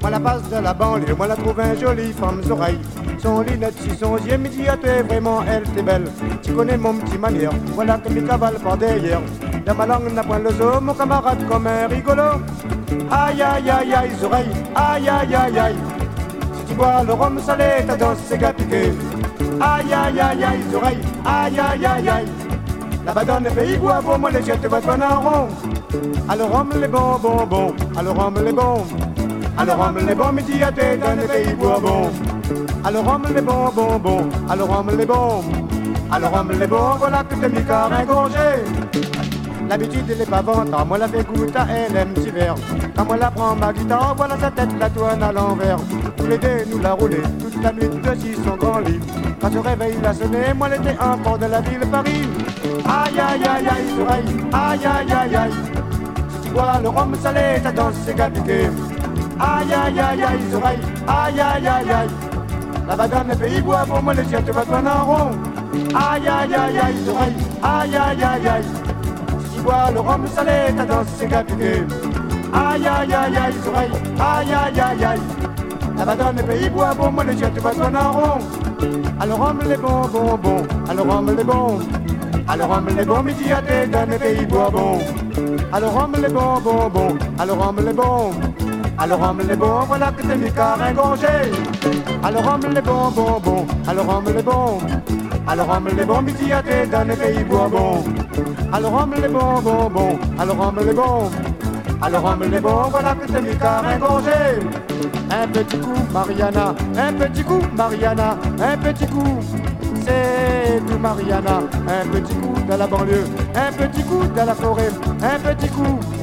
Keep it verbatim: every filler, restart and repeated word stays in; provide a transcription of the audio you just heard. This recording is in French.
Moi la passe de la banlieue, moi la trouve un joli femme oreilles. Son lunette, si son yeux me dit à toi vraiment elle t'es belle. Tu connais mon petit manière, voilà que mes cavale par derrière. Dans ma langue n'a point le zoo, mon camarade comme un rigolo. Aïe aïe aïe aïe oreilles, aïe aïe aïe aïe. Si tu bois le rhum salé, ta danse c'est gars piqué. Aïe aïe aïe aïe oreilles, aïe aïe aïe aïe. Là-bas dans le pays bois, pour moi les jettes voient pas en rond. Alors rhum les bons, bons, bons, alors rhum les bons. Alors rhum les bons, midi à thé dans le pays bois bon. Alors rhum les bons, bons, bons, alors rhum les bons. Alors rhum les bons, voilà que t'es mis car ingorgé. L'habitude elle est pas vente, moi la fait goûter à elle aime petit verre. Quand moi la prends ma guitare, voilà sa tête la tourne à l'envers. Tous les deux nous la roulé, toute la nuit dessus son grand lit. Quand je réveille la sonné, moi elle était encore de la ville Paris. Aïe aïe aïe aïe oreille, aïe aïe aïe aïe. Si tu bois le rhum salé, ta danse c'est gâpiqué. Aïe aïe aïe aïe oreille, aïe aïe aïe aïe. Là-bas dans le pays bois, pour moi les chiens te battent en rond. Aïe aïe aïe aïe oreille, aïe aïe aïe aïe. Si tu bois le rhum salé, ta danse c'est gâpiqué. Aïe aïe aïe aïe oreille, aïe aïe aïe aïe. Là-bas dans le pays bois, pour moi les chiens te battent en rond. Alors rhum les bons, bons, bons, alors rhum les bons. Alors rhum les bons, midi à thé dans le pays bois bon. Alors rhum les bons, bons, bons, alors rhum les bons. Alors rhum les bons, voilà que t'es mis car ingorgé. Alors rhum les bons, bons, bons, alors rhum les bons. Alors rhum les bons, midi à thé dans le pays bois bon. Alors rhum les bons, bons, bons, alors rhum les bons. Alors rhum les bons, voilà que t'es mis car ingorgé. Un petit coup, Mariana, un petit coup, Mariana, un petit coup. C'est tout Mariana, un petit coup dans la banlieue, un petit coup dans la forêt, un petit coup.